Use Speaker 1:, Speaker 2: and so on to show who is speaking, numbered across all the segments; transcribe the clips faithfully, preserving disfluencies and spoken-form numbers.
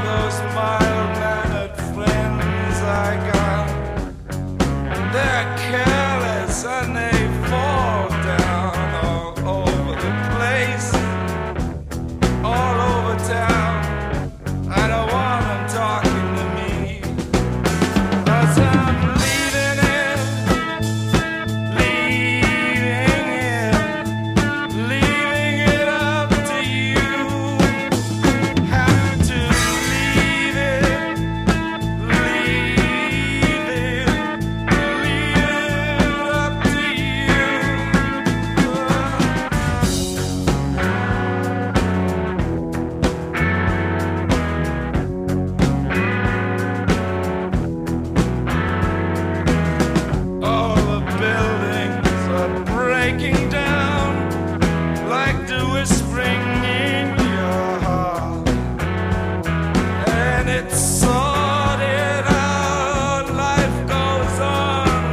Speaker 1: those mild-mannered friends I got, they're careless and they fall down all over the place, all over town. I don't want them talking to me, 'cause I'm leaving it, leaving it, leaving it up to you. Have to leave it, leave it, leave it up to you. All the buildings are breaking down like the whispering in your heart, and it's sorted out. Life goes on.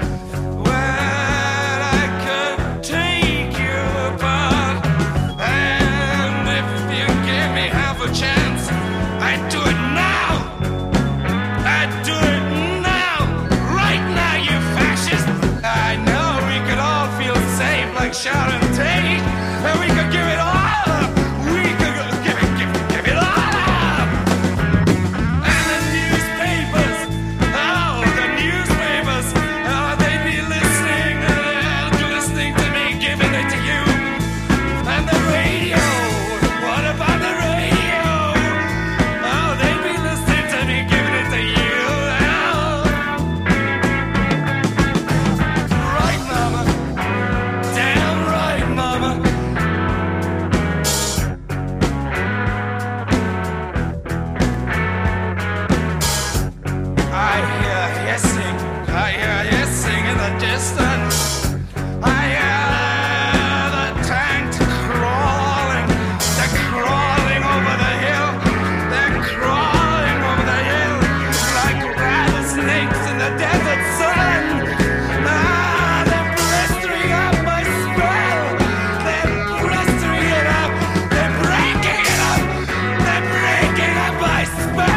Speaker 1: When I could take you apart, and if you give me half a chance, I'd do it now. I'd do it now, right now, you fascist. I know we could all feel safe like Sharon Tate, and we could give it all up. We could give it, give, give it all up. And the newspapers, oh, the newspapers, oh, they'd be listening, uh, listening to me, giving it to you. And the radio, what about the radio? Oh, they'd be listening to me, giving it to you. Oh. Right, mama. Damn right, mama. I hear hissing, I hear hissing in the distance. I hear the tanks crawling, they're crawling over the hill. They're crawling over the hill like rattlesnakes in the desert sun. Ah, they're blistering up my spell. They're blistering it up. They're breaking it up. They're breaking up my spell.